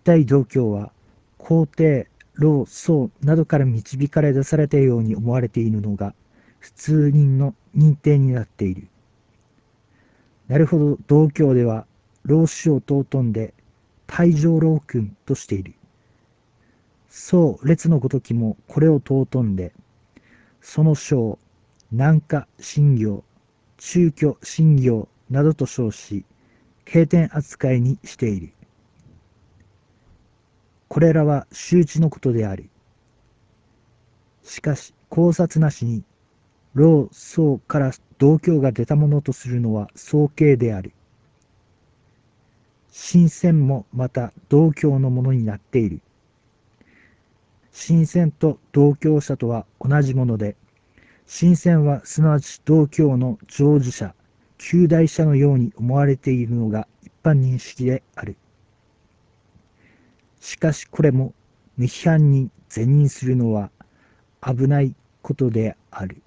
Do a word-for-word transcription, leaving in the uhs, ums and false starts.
対同教は、皇帝、老、僧などから導かれ出されたように思われているのが、普通人の認定になっている。なるほど、道教では、老子を尊んで、大乗老君としている。僧、列のごときもこれを尊んで、その章、南下信行、中居信行などと称し、経典扱いにしている。これらは周知のことである。しかし、考察なしに、老僧から道教が出たものとするのは早計である。神仙もまた道教のものになっている。神仙と道教者とは同じもので、神仙はすなわち道教の成就者、九大者のように思われているのが一般認識である。しかしこれも無批判に是認するのは危ないことである。